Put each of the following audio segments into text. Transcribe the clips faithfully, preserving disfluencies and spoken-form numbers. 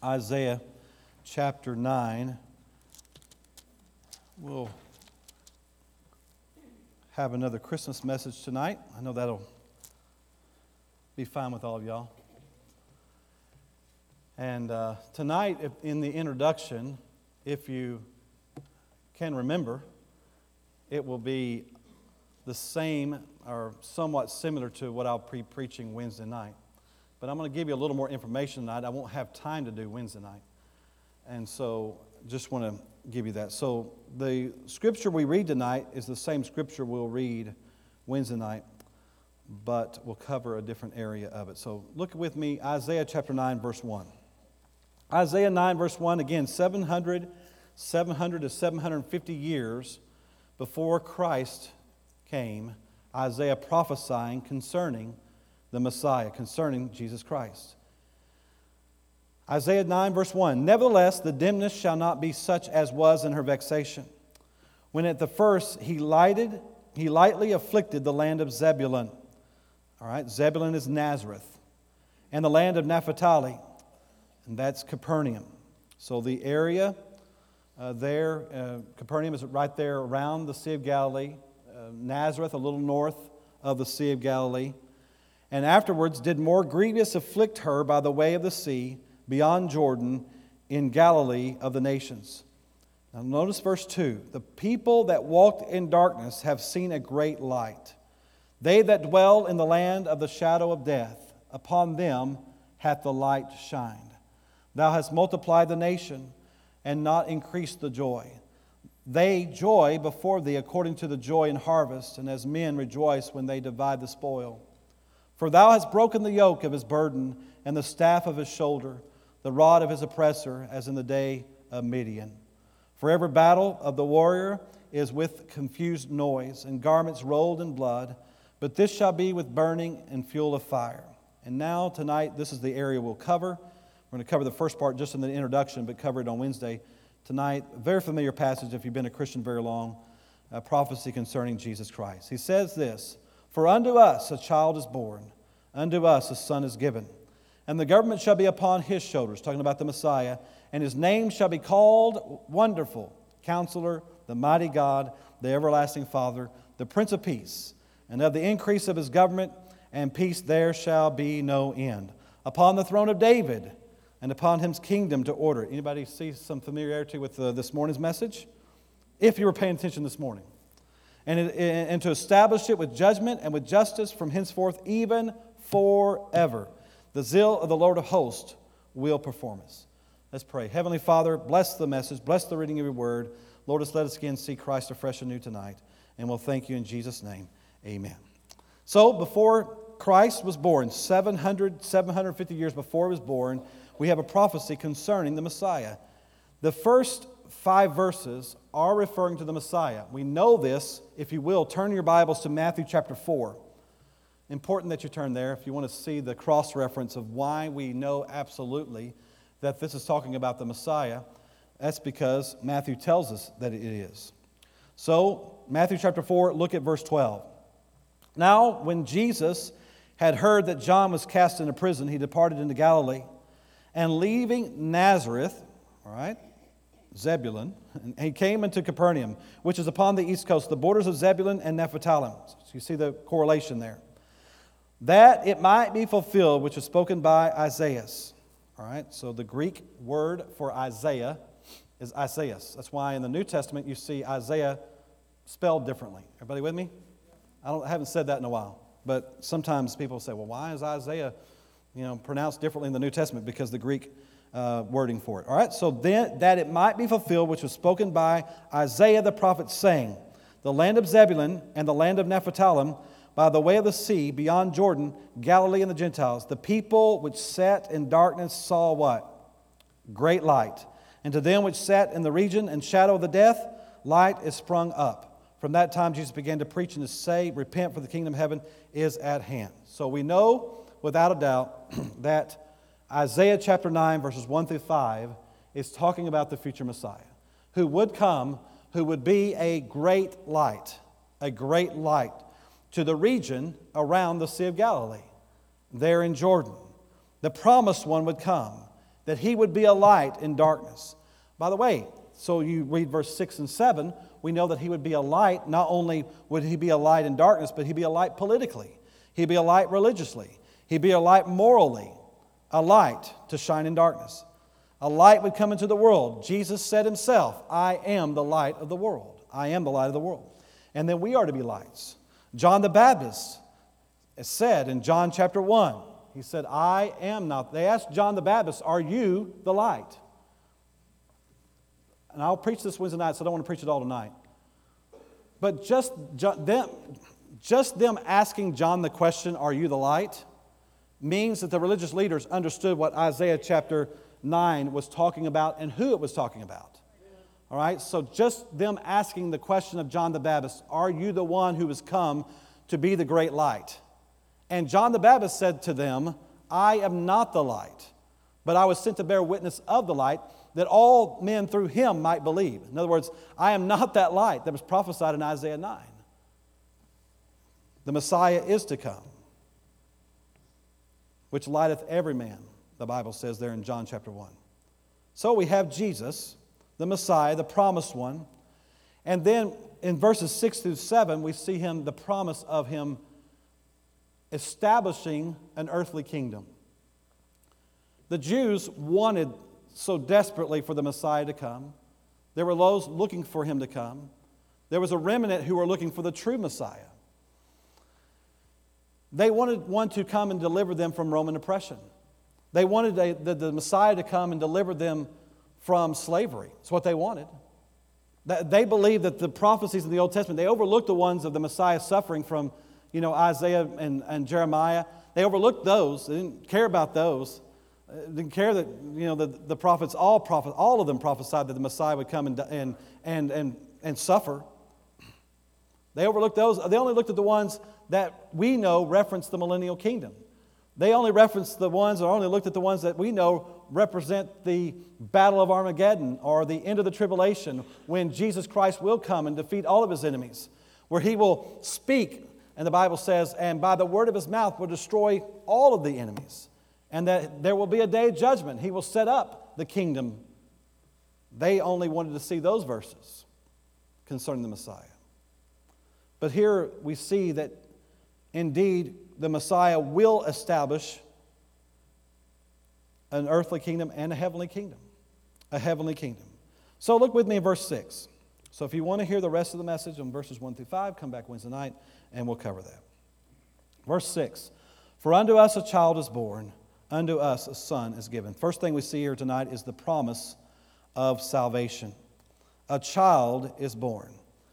Isaiah chapter nine. We'll have another Christmas message tonight. I know that'll be fine with all of y'all. And uh, tonight, if, in the introduction, if you can remember, it will be the same or somewhat similar to what I'll be preaching Wednesday night. But I'm going to give you a little more information tonight. I won't have time to do Wednesday night. And so just want to give you that. So the scripture we read tonight is the same scripture we'll read Wednesday night, but we'll cover a different area of it. So look with me, Isaiah chapter nine, verse one. Isaiah nine, verse one, again, seven hundred, seven hundred to seven hundred fifty years before Christ came, Isaiah prophesying concerning the Messiah, concerning Jesus Christ. Isaiah nine, verse one, nevertheless, the dimness shall not be such as was in her vexation, when at the first he lighted, he lightly afflicted the land of Zebulun. All right, Zebulun is Nazareth, and the land of Naphtali, and that's Capernaum. So the area uh, there, uh, Capernaum is right there around the Sea of Galilee, uh, Nazareth a little north of the Sea of Galilee. And afterwards did more grievous afflict her by the way of the sea, beyond Jordan, in Galilee of the nations. Now notice verse two. The people that walked in darkness have seen a great light. They that dwell in the land of the shadow of death, upon them hath the light shined. Thou hast multiplied the nation, and not increased the joy. They joy before thee according to the joy in harvest, and as men rejoice when they divide the spoil. For thou hast broken the yoke of his burden, and the staff of his shoulder, the rod of his oppressor, as in the day of Midian. For every battle of the warrior is with confused noise, and garments rolled in blood, but this shall be with burning and fuel of fire. And now, tonight, this is the area we'll cover. We're going to cover the first part just in the introduction, but cover it on Wednesday. Tonight, a very familiar passage if you've been a Christian very long, a prophecy concerning Jesus Christ. He says this, for unto us a child is born, unto us a son is given, and the government shall be upon his shoulders, talking about the Messiah, and his name shall be called Wonderful, Counselor, the Mighty God, the Everlasting Father, the Prince of Peace, and of the increase of his government and peace there shall be no end. Upon the throne of David, and upon his kingdom to order. Anybody see some familiarity with uh, this morning's message? If you were paying attention this morning. And, it, and to establish it with judgment and with justice from henceforth, even forever. The zeal of the Lord of hosts will perform us. Let's pray. Heavenly Father, bless the message, bless the reading of your word. Lord, just let us again see Christ afresh and new tonight. And we'll thank you in Jesus' name. Amen. So, before Christ was born, seven hundred, seven hundred fifty years before he was born, we have a prophecy concerning the Messiah. The first five verses are referring to the Messiah. We know this. If you will, turn your Bibles to Matthew chapter four. Important that you turn there if you want to see the cross-reference of why we know absolutely that this is talking about the Messiah. That's because Matthew tells us that it is. So, Matthew chapter four, look at verse twelve. Now, when Jesus had heard that John was cast into prison, he departed into Galilee. And leaving Nazareth, all right, Zebulun, and he came into Capernaum, which is upon the east coast, the borders of Zebulun and Naphtali. So you see the correlation there. That it might be fulfilled, which was spoken by Isaiah. All right, so the Greek word for Isaiah is Isaiah. That's why in the New Testament you see Isaiah spelled differently. Everybody with me? I, don't, I haven't said that in a while, but sometimes people say, well, why is Isaiah you know, pronounced differently in the New Testament? Because the Greek uh, wording for it. All right, so then that it might be fulfilled, which was spoken by Isaiah the prophet, saying, the land of Zebulun and the land of Naphtali, by the way of the sea, beyond Jordan, Galilee and the Gentiles, the people which sat in darkness saw what? Great light. And to them which sat in the region and shadow of the death, light is sprung up. From that time Jesus began to preach and to say, repent, for the kingdom of heaven is at hand. So we know without a doubt that Isaiah chapter nine, verses one through five, is talking about the future Messiah, who would come, who would be a great light, a great light to the region around the Sea of Galilee, there in Jordan. The promised one would come, that he would be a light in darkness. By the way, so you read verse six and seven, we know that he would be a light. Not only would he be a light in darkness, but he'd be a light politically. He'd be a light religiously. He'd be a light morally, a light to shine in darkness. A light would come into the world. Jesus said himself, I am the light of the world. I am the light of the world. And then we are to be lights. John the Baptist said in John chapter one, he said, I am not. They asked John the Baptist, are you the light? And I'll preach this Wednesday night, so I don't want to preach it all tonight. But just them, just them asking John the question, are you the light, means that the religious leaders understood what Isaiah chapter nine was talking about and who it was talking about. All right, so just them asking the question of John the Baptist, are you the one who has come to be the great light? And John the Baptist said to them, I am not the light, but I was sent to bear witness of the light, that all men through him might believe. In other words, I am not that light that was prophesied in Isaiah nine. The Messiah is to come, which lighteth every man, the Bible says there in John chapter one. So we have Jesus, the Messiah, the promised one. And then in verses six through seven, we see him, the promise of him establishing an earthly kingdom. The Jews wanted so desperately for the Messiah to come. There were those looking for him to come. There was a remnant who were looking for the true Messiah. They wanted one to come and deliver them from Roman oppression. They wanted a, the, the Messiah to come and deliver them from slavery. That's what they wanted. They believed that the prophecies in the Old Testament, they overlooked the ones of the Messiah suffering from, you know, Isaiah and, and Jeremiah. They overlooked those. They didn't care about those. Didn't care that, you know, the, the prophets, all prophets, all of them prophesied that the Messiah would come and, and, and, and, and suffer. They overlooked those. They only looked at the ones that we know reference the millennial kingdom. They only referenced the ones, or only looked at the ones that we know represent the battle of Armageddon or the end of the tribulation, when Jesus Christ will come and defeat all of his enemies, where he will speak, and the Bible says, and by the word of his mouth will destroy all of the enemies. And that there will be a day of judgment. He will set up the kingdom. They only wanted to see those verses concerning the Messiah. But here we see that indeed the Messiah will establish an earthly kingdom and a heavenly kingdom. A heavenly kingdom. So look with me in verse six. So if you want to hear the rest of the message on verses one through five, come back Wednesday night and we'll cover that. Verse six. For unto us a child is born, unto us a son is given. First thing we see here tonight is the promise of salvation. A child is born.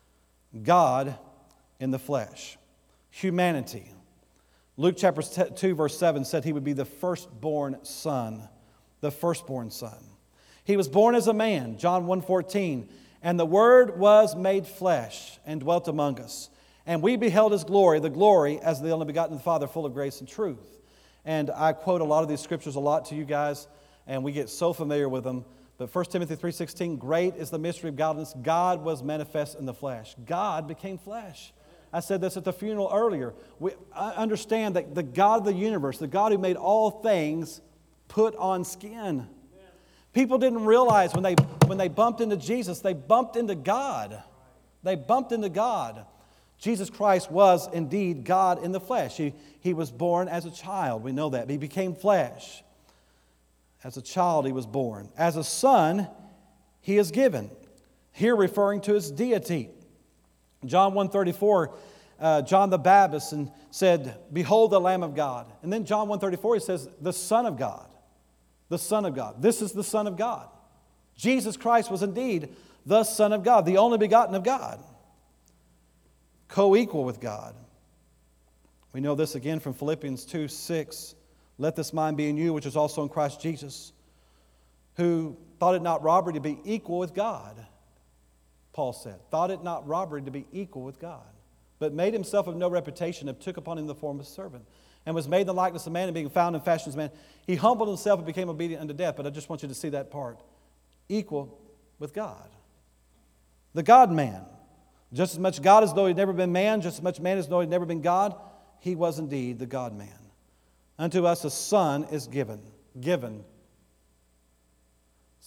God in the flesh. Humanity. Luke chapter two verse seven said he would be the firstborn son. The firstborn son. He was born as a man, John one fourteen. And the Word was made flesh and dwelt among us. And we beheld his glory, the glory as the only begotten of the Father, full of grace and truth. And I quote a lot of these scriptures a lot to you guys, and we get so familiar with them. But First Timothy three sixteen, great is the mystery of godliness. God was manifest in the flesh. God became flesh. I said this at the funeral earlier. We I understand that the God of the universe, the God who made all things, put on skin. People didn't realize when they, when they bumped into Jesus, they bumped into God. They bumped into God. Jesus Christ was indeed God in the flesh. He, he was born as a child. We know that. He became flesh. As a child he was born. As a son he is given. Here referring to his deity. John one thirty-four, uh, John the Baptist and said, behold the Lamb of God. And then John one thirty-four he says, the Son of God. The Son of God. This is the Son of God. Jesus Christ was indeed the Son of God, the only begotten of God. Co-equal with God. We know this again from Philippians two six. Let this mind be in you, which is also in Christ Jesus, who thought it not robbery to be equal with God. Paul said, thought it not robbery to be equal with God, but made himself of no reputation, and took upon him the form of a servant, and was made in the likeness of man, and being found in fashion as man, he humbled himself and became obedient unto death. But I just want you to see that part. Equal with God. The God-man. Just as much God as though he'd never been man, just as much man as though he'd never been God, he was indeed the God-man. Unto us a son is given. Given.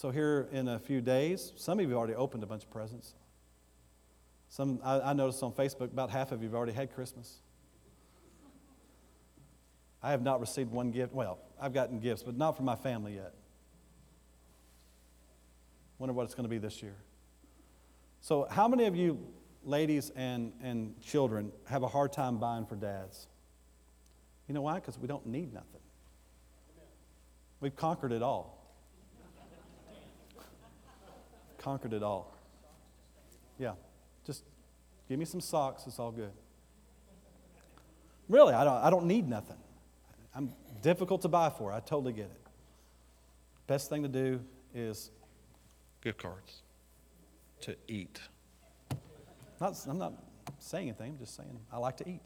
So here in a few days, some of you have already opened a bunch of presents. Some I, I noticed on Facebook, about half of you have already had Christmas. I have not received one gift. Well, I've gotten gifts, but not from my family yet. Wonder what it's going to be this year. So how many of you ladies and, and children have a hard time buying for dads? You know why? Because we don't need nothing. We've conquered it all. Conquered it all. Yeah. Just give me some socks. It's all good. Really, I don't, I don't need nothing. I'm difficult to buy for. I totally get it. Best thing to do is gift cards to eat. Not, I'm not saying anything. I'm just saying I like to eat.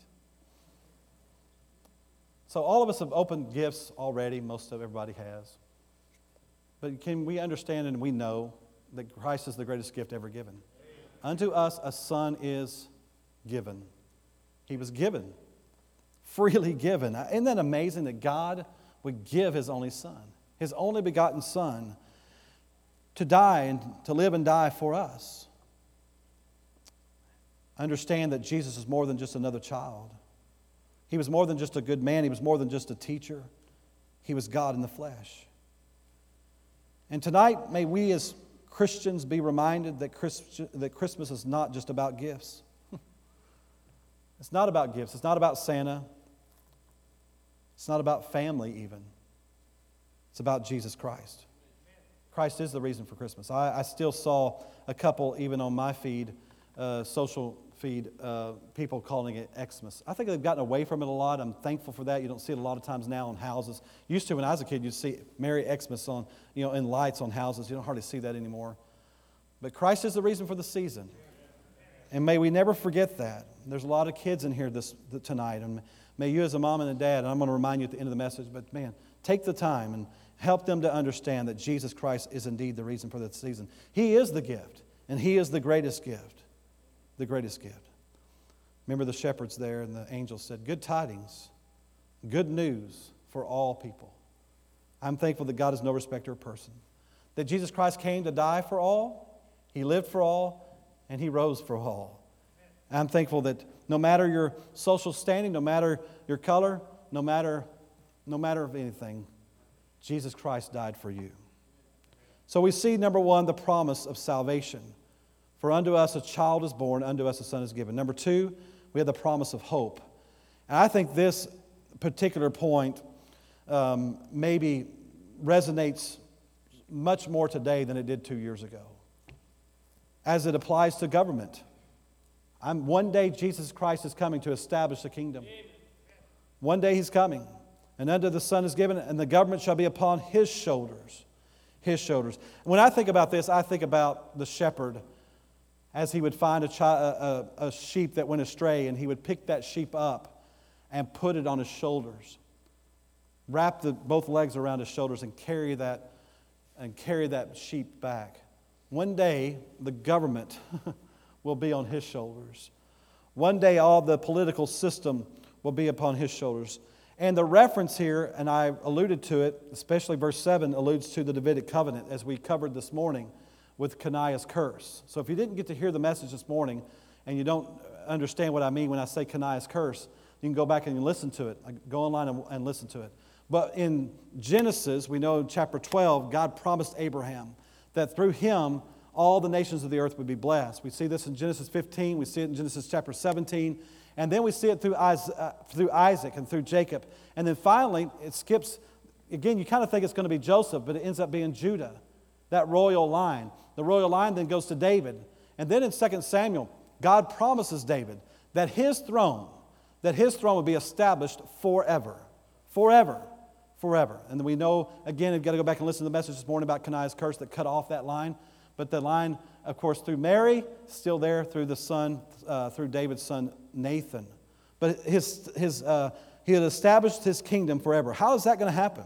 So all of us have opened gifts already. Most of everybody has. But can we understand and we know that Christ is the greatest gift ever given? Unto us a son is given. He was given. Freely given. Isn't that amazing that God would give His only Son, His only begotten Son, to die and to live and die for us? Understand that Jesus is more than just another child. He was more than just a good man. He was more than just a teacher. He was God in the flesh. And tonight, may we as Christians be reminded that that Christmas is not just about gifts. It's not about gifts. It's not about Santa. It's not about family even. It's about Jesus Christ. Christ is the reason for Christmas. I, I still saw a couple, even on my feed, uh, social feed, uh, people calling it Xmas. I think they've gotten away from it a lot. I'm thankful for that. You don't see it a lot of times now on houses. Used to, when I was a kid, you'd see Merry Xmas on, you know, in lights on houses. You don't hardly see that anymore. But Christ is the reason for the season. And may we never forget that. There's a lot of kids in here this tonight, and may you as a mom and a dad, and I'm going to remind you at the end of the message, but man, take the time and help them to understand that Jesus Christ is indeed the reason for the season. He is the gift, and He is the greatest gift. The greatest gift. Remember the shepherds there, and the angels said, good tidings, good news for all people. I'm thankful that God is no respecter of person. That Jesus Christ came to die for all, He lived for all, and He rose for all. I'm thankful that no matter your social standing, no matter your color, no matter, no matter of anything, Jesus Christ died for you. So we see, number one, the promise of salvation. For unto us a child is born, unto us a son is given. Number two, we have the promise of hope. And I think this particular point um, maybe resonates much more today than it did two years ago. As it applies to government. I'm, one day Jesus Christ is coming to establish the kingdom. One day He's coming. And unto the Son is given, and the government shall be upon His shoulders. His shoulders. When I think about this, I think about the shepherd as he would find a, chi- a, a sheep that went astray, and he would pick that sheep up and put it on his shoulders. Wrap the, both legs around his shoulders and carry that and carry that sheep back. One day, the government will be on His shoulders. One day, all the political system will be upon His shoulders. And the reference here, and I alluded to it, especially verse seven, alludes to the Davidic covenant, as we covered this morning with Coniah's curse. So if you didn't get to hear the message this morning, and you don't understand what I mean when I say Coniah's curse, you can go back and you listen to it. Go online and, and listen to it. But in Genesis, we know in chapter twelve, God promised Abraham that through him, all the nations of the earth would be blessed. We see this in Genesis fifteen. We see it in Genesis chapter seventeen. And then we see it through Isaac and through Jacob. And then finally, it skips. Again, you kind of think it's going to be Joseph, but it ends up being Judah, that royal line. The royal line then goes to David. And then in Second Samuel, God promises David that his throne, that his throne would be established forever. Forever. Forever. And then we know, again, you've got to go back and listen to the message this morning about Coniah's curse that cut off that line. But the line, of course, through Mary, still there through the son, uh, through David's son Nathan. But his, his, uh, he had established his kingdom forever. How is that going to happen?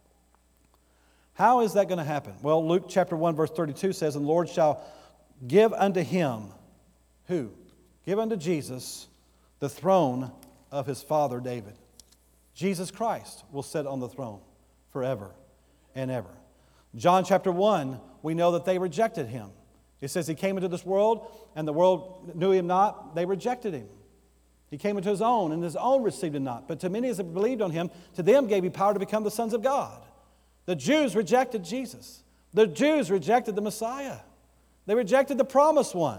How is that going to happen? Well, Luke chapter one, verse thirty-two says, and the Lord shall give unto him, who? Give unto Jesus the throne of his father David. Jesus Christ will sit on the throne forever and ever. John chapter one we know that they rejected him. It says he came into this world, and the world knew him not. They rejected him. He came into his own, and his own received him not. But to many as have believed on him, to them gave he power to become the sons of God. The Jews rejected Jesus. The Jews rejected the Messiah. They rejected the promised one.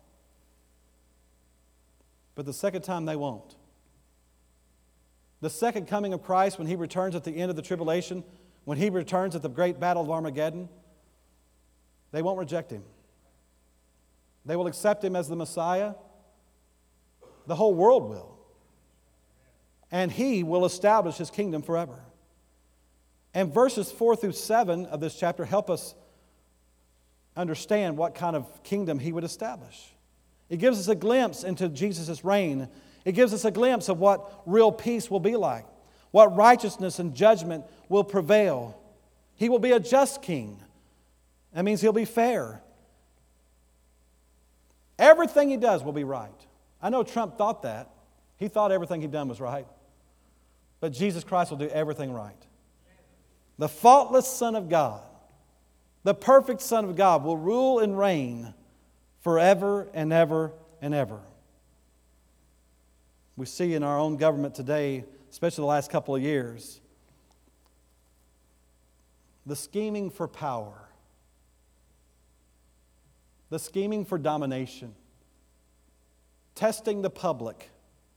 But the second time they won't. The second coming of Christ, when he returns at the end of the tribulation, when he returns at the great battle of Armageddon, they won't reject him. They will accept him as the Messiah. The whole world will. And he will establish his kingdom forever. And verses four through seven of this chapter help us understand what kind of kingdom he would establish. It gives us a glimpse into Jesus' reign. It gives us a glimpse of what real peace will be like, what righteousness and judgment will prevail. He will be a just king. That means he'll be fair. Everything he does will be right. I know Trump thought that. He thought everything he'd done was right. But Jesus Christ will do everything right. The faultless Son of God, the perfect Son of God, will rule and reign forever and ever and ever. We see in our own government today, especially the last couple of years, the scheming for power, the scheming for domination, testing the public.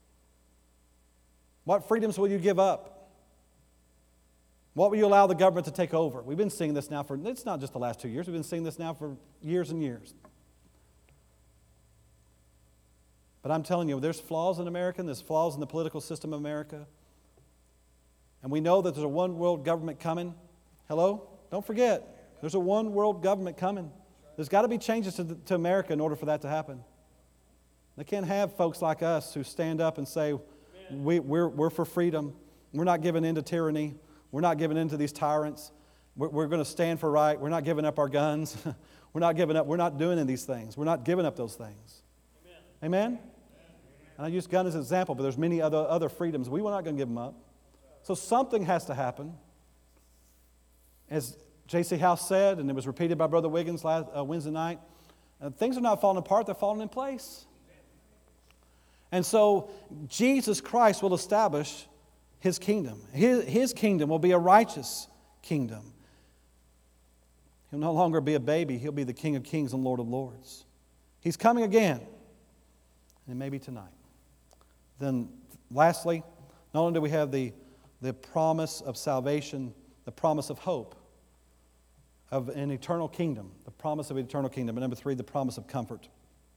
What freedoms will you give up? What will you allow the government to take over? We've been seeing this now for, it's not just the last two years, we've been seeing this now for years and years. But I'm telling you, there's flaws in America, and there's flaws in the political system of America. And we know that there's a one world government coming. Hello? Don't forget, there's a one world government coming. There's got to be changes to, the, to America in order for that to happen. They can't have folks like us who stand up and say, we, we're, we're for freedom. We're not giving in to tyranny. We're not giving in to these tyrants. We're, we're going to stand for right. We're not giving up our guns. We're not giving up. We're not doing these things. We're not giving up those things. Amen? Amen? And I use gun as an example, but there's many other, other freedoms. We were not going to give them up. So something has to happen. As J C House said, and it was repeated by Brother Wiggins last uh, Wednesday night, uh, things are not falling apart, they're falling in place. And so Jesus Christ will establish his kingdom. His, his kingdom will be a righteous kingdom. He'll no longer be a baby. He'll be the King of kings and Lord of lords. He's coming again. And it may be tonight. Then lastly, not only do we have the, the promise of salvation, the promise of hope, of an eternal kingdom, the promise of an eternal kingdom. And number three, the promise of comfort.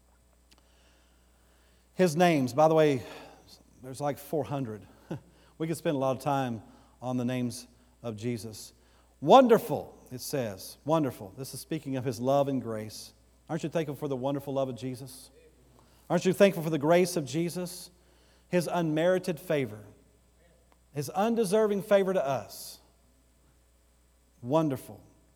His names, by the way, there's like four hundred. We could spend a lot of time on the names of Jesus. Wonderful, it says. Wonderful. This is speaking of his love and grace. Aren't you thankful for the wonderful love of Jesus? Aren't you thankful for the grace of Jesus? His unmerited favor. His undeserving favor to us. Wonderful.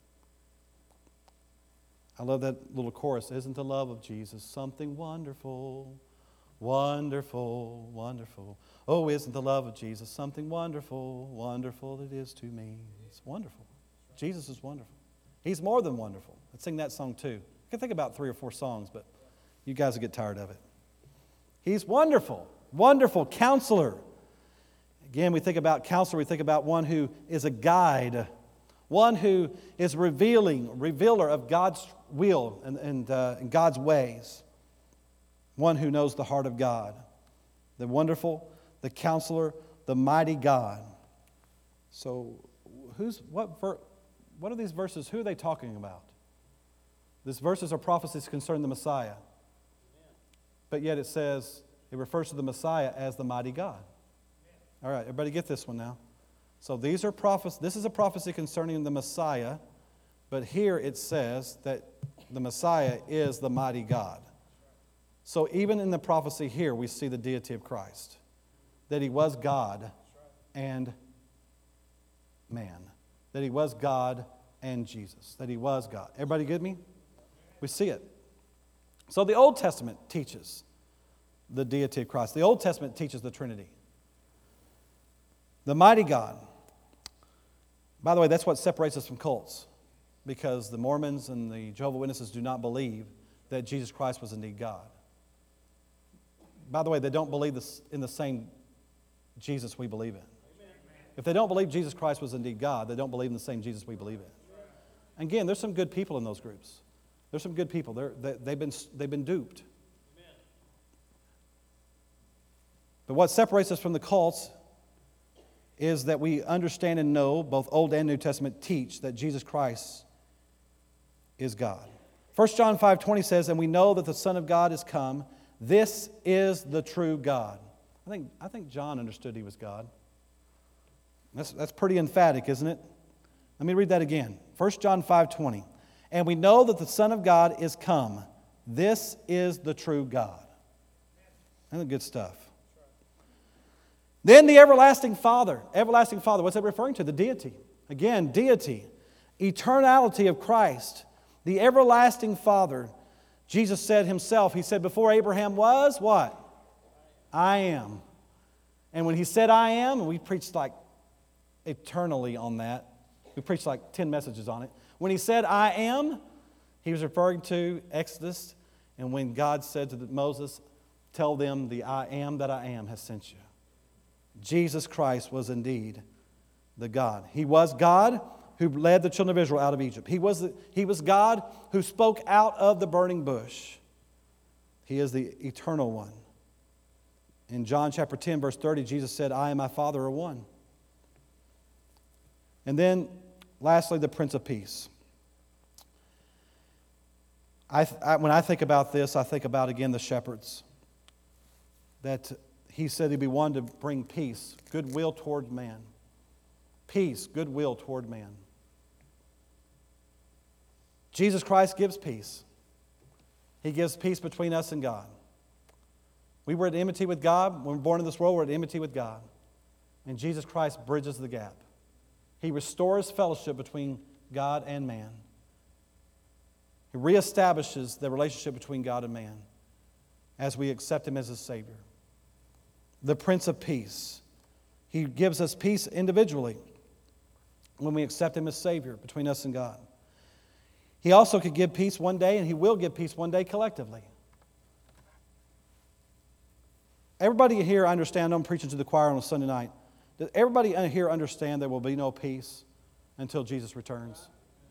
I love that little chorus. Isn't the love of Jesus something wonderful? Wonderful, wonderful. Oh, isn't the love of Jesus something wonderful? Wonderful it is to me. It's wonderful. Jesus is wonderful. He's more than wonderful. Let's sing that song too. I can think about three or four songs, but you guys will get tired of it. He's wonderful. Wonderful Counselor. Again, we think about counselor, we think about one who is a guide. One who is revealing, revealer of God's will and, and, uh, and God's ways. One who knows the heart of God. The wonderful, the counselor, the mighty God. So, who's what? Ver, what are these verses? Who are they talking about? These verses are prophecies concerning the Messiah. But yet it says, it refers to the Messiah as the mighty God. All right, everybody get this one now. So these are prophecies. This is a prophecy concerning the Messiah, but here it says that the Messiah is the mighty God. So even in the prophecy here, we see the deity of Christ, that he was God and man, that he was God and Jesus, that he was God. Everybody get me? We see it. So the Old Testament teaches the deity of Christ. The Old Testament teaches the Trinity. The mighty God. By the way, that's what separates us from cults. because the Mormons and the Jehovah's Witnesses do not believe that Jesus Christ was indeed God. By the way, they don't believe this in the same Jesus we believe in. If they don't believe Jesus Christ was indeed God, they don't believe in the same Jesus we believe in. Again, there's some good people in those groups. There's some good people. They're, they, they've been, they've been duped. But what separates us from the cults is that we understand and know, both Old and New Testament teach, that Jesus Christ is God. First John five twenty says, and we know that the Son of God is come. This is the true God. I think, I think John understood he was God. That's, that's pretty emphatic, isn't it? Let me read that again. First John five twenty. And we know that the Son of God is come. This is the true God. And the good stuff. Then the everlasting Father. Everlasting Father, what's that referring to? The deity. Again, deity. Eternality of Christ. The everlasting Father. Jesus said himself, he said, before Abraham was, what? I am. And when he said I am, and we preached like eternally on that. We preached like ten messages on it. When he said I am, he was referring to Exodus. And when God said to Moses, tell them the I am that I am has sent you. Jesus Christ was indeed the God. He was God who led the children of Israel out of Egypt. He was, the, he was God who spoke out of the burning bush. He is the eternal one. In John chapter ten, verse thirty, Jesus said, I and my Father are one. And then, lastly, the Prince of Peace. I, I, when I think about this, I think about, again, the shepherds. That he said he'd be one to bring peace, goodwill toward man. Peace, goodwill toward man. Jesus Christ gives peace. He gives peace between us and God. We were at enmity with God. When we were born in this world, we're at enmity with God. And Jesus Christ bridges the gap. He restores fellowship between God and man. He reestablishes the relationship between God and man as we accept Him as His Savior. The Prince of Peace. He gives us peace individually when we accept Him as Savior between us and God. He also could give peace one day, and He will give peace one day collectively. Everybody here understand, I'm preaching to the choir on a Sunday night. Does everybody here understand there will be no peace until Jesus returns?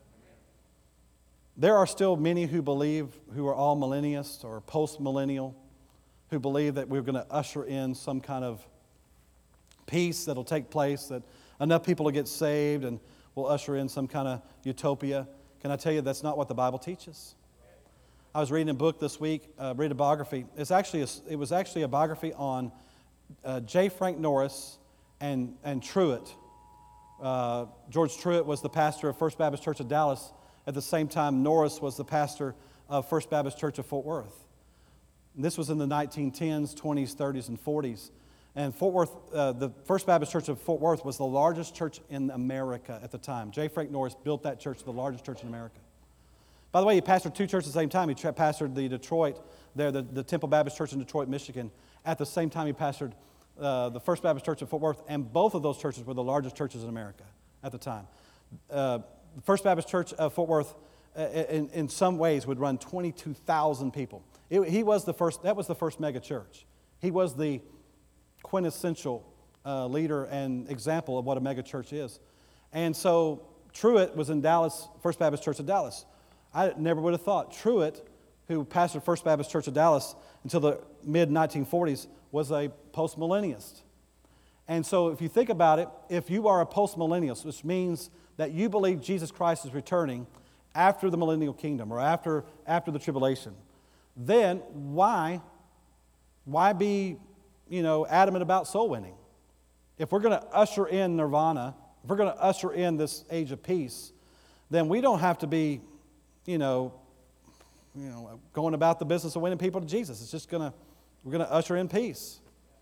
There are still many who believe, who are all millennialists or post-millennial, who believe that we're going to usher in some kind of peace that will take place, that enough people will get saved and we'll usher in some kind of utopia. Can I tell you that's not what the Bible teaches? I was reading a book this week, uh, read a biography. It's actually a, it was actually a biography on uh, J. Frank Norris and, and Truett. Uh, George Truett was the pastor of First Baptist Church of Dallas. At the same time, Norris was the pastor of First Baptist Church of Fort Worth. And this was in the nineteen tens, twenties, thirties, and forties. And Fort Worth, uh, the First Baptist Church of Fort Worth was the largest church in America at the time. J. Frank Norris built that church, the largest church in America. By the way, he pastored two churches at the same time. He pastored the Detroit, there, the, the Temple Baptist Church in Detroit, Michigan. At the same time, he pastored uh, the First Baptist Church of Fort Worth, and both of those churches were the largest churches in America at the time. Uh, the First Baptist Church of Fort Worth, uh, in, in some ways, would run twenty-two thousand people. It, he was the first. That was the first mega church. He was the quintessential uh, leader and example of what a mega church is. And so Truett was in Dallas, First Baptist Church of Dallas. I never would have thought Truett, who pastored First Baptist Church of Dallas until the mid nineteen forties, was a post-millennialist. And so if you think about it, if you are a post-millennialist, which means that you believe Jesus Christ is returning after the millennial kingdom or after, after the tribulation, then why, why be, you know, adamant about soul winning? If we're going to usher in nirvana, if we're going to usher in this age of peace, then we don't have to be, you know, you know, going about the business of winning people to Jesus. It's just going to, we're going to usher in peace.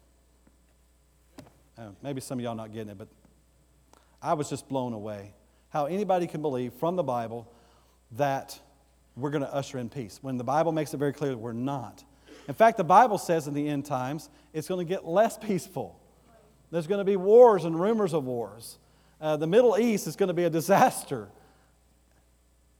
Uh, maybe some of y'all not getting it, but I was just blown away how anybody can believe from the Bible that we're going to usher in peace when the Bible makes it very clear that we're not. In fact, the Bible says in the end times it's going to get less peaceful. There's going to be wars and rumors of wars. Uh, the Middle East is going to be a disaster.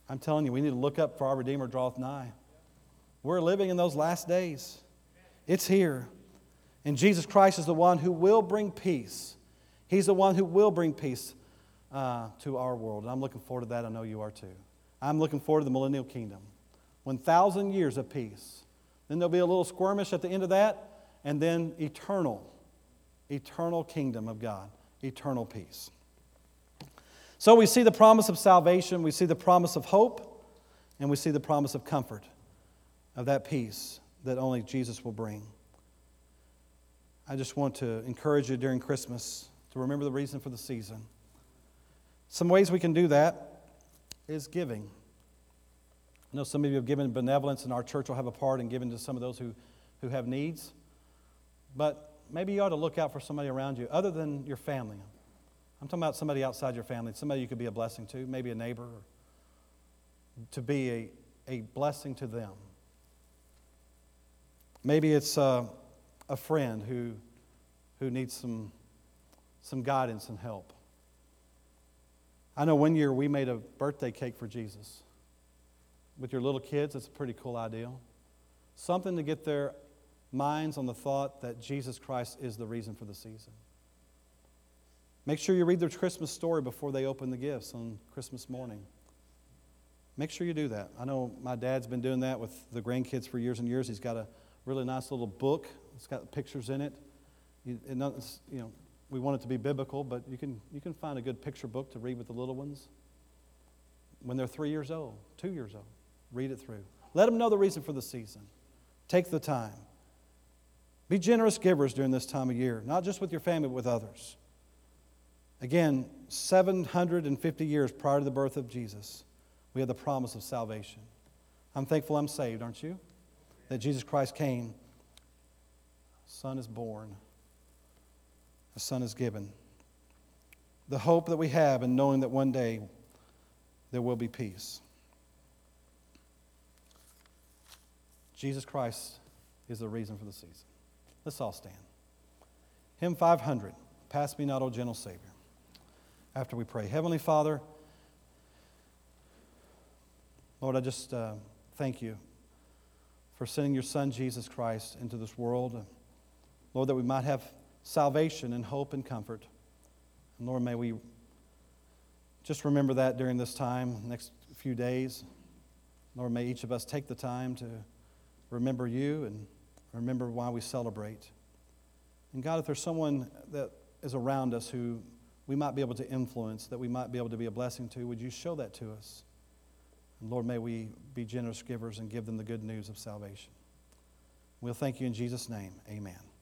I'm telling you, we need to look up, for our Redeemer draweth nigh. We're living in those last days. It's here. And Jesus Christ is the one who will bring peace. He's the one who will bring peace uh, to our world. And I'm looking forward to that. I know you are too. I'm looking forward to the millennial kingdom. one thousand years of peace. Then there'll be a little skirmish at the end of that. And then eternal, eternal kingdom of God. Eternal peace. So we see the promise of salvation. We see the promise of hope. And we see the promise of comfort. Of that peace that only Jesus will bring. I just want to encourage you during Christmas to remember the reason for the season. Some ways we can do that is giving. I know some of you have given benevolence, and our church will have a part in giving to some of those who, who have needs. But maybe you ought to look out for somebody around you other than your family. I'm talking about somebody outside your family, somebody you could be a blessing to, maybe a neighbor, or to be a, a blessing to them. Maybe it's uh, a friend who, who needs some, some guidance and help. I know one year we made a birthday cake for Jesus. With your little kids, it's a pretty cool idea. Something to get their minds on the thought that Jesus Christ is the reason for the season. Make sure you read their Christmas story before they open the gifts on Christmas morning. Make sure you do that. I know my dad's been doing that with the grandkids for years and years. He's got a really nice little book. It's got pictures in it. You, it you know, we want it to be biblical, but you can you can find a good picture book to read with the little ones. When they're three years old, two years old, read it through. Let them know the reason for the season. Take the time. Be generous givers during this time of year, not just with your family, but with others. Again, seven hundred fifty years prior to the birth of Jesus, we have the promise of salvation. I'm thankful I'm saved, aren't you? That Jesus Christ came. A son is born. A son is given. The hope that we have in knowing that one day there will be peace. Jesus Christ is the reason for the season. Let's all stand. Hymn five hundred, Pass Me Not, O Gentle Savior. After we pray. Heavenly Father, Lord, I just uh, thank you for sending your Son, Jesus Christ, into this world. Lord, that we might have salvation and hope and comfort. And Lord, may we just remember that during this time, next few days. Lord, may each of us take the time to remember you and remember why we celebrate. And God, if there's someone that is around us who we might be able to influence, that we might be able to be a blessing to, would you show that to us? And Lord, may we be generous givers and give them the good news of salvation. We'll thank you in Jesus' name. Amen.